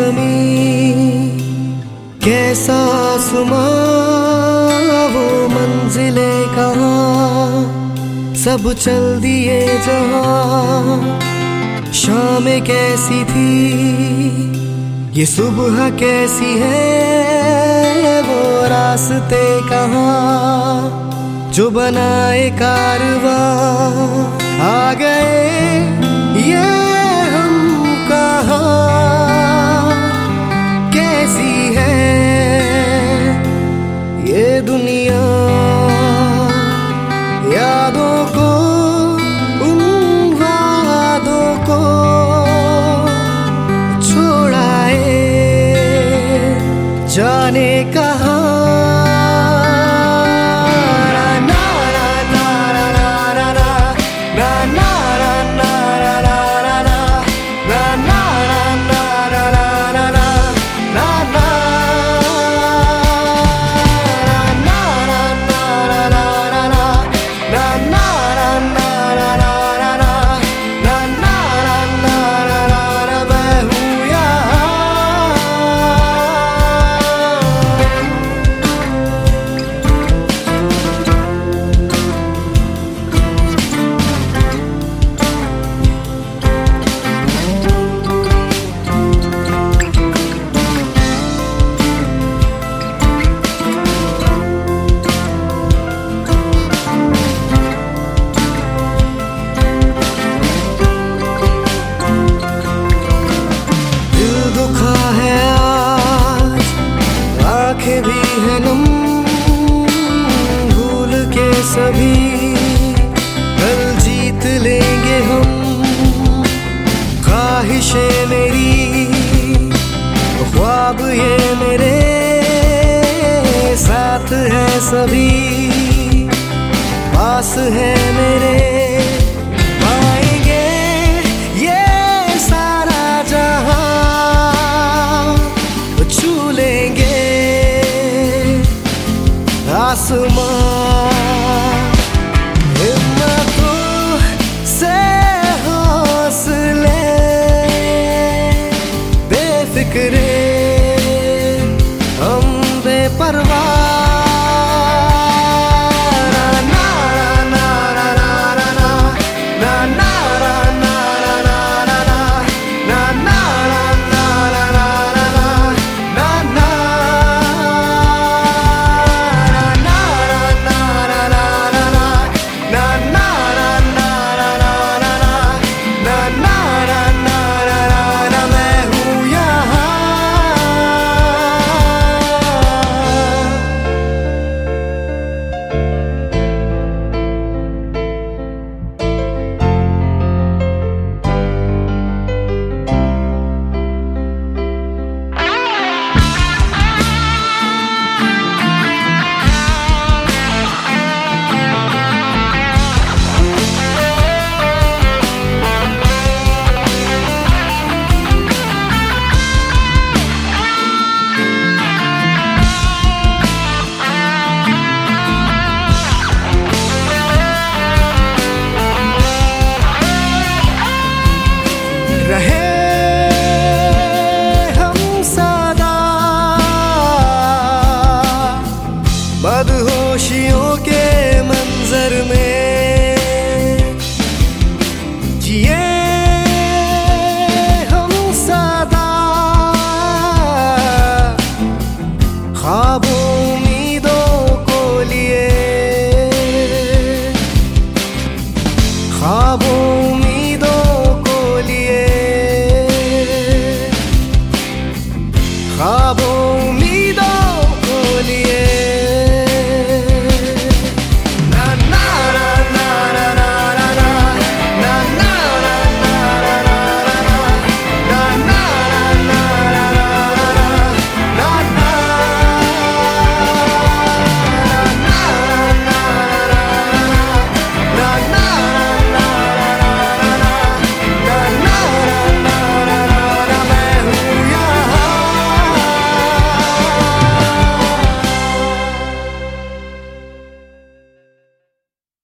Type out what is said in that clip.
ज़मीं कैसा आसमां, वो मंजिलें कहाँ, सब चल दिए जहाँ। शामें कैसी थी, ये सुबह कैसी है, वो रास्ते कहाँ जो बनाए कारवां। आ गए ये हम कहाँ, कैसी है ये दुनिया। यादों को, उन वादों को छोड़ाए जाने कहाँ। आंखें भी है नम, भूल के सभी कल जीत लेंगे हम। ख्वाहिशें मेरी, ख्वाब ये मेरे साथ है सभी, पास है मेरे। पाएंगे ये सारा जहां, छू लेंगे आसमां। हिम्मतों से हौसले, बेफिक्रे हम बेपरवाह।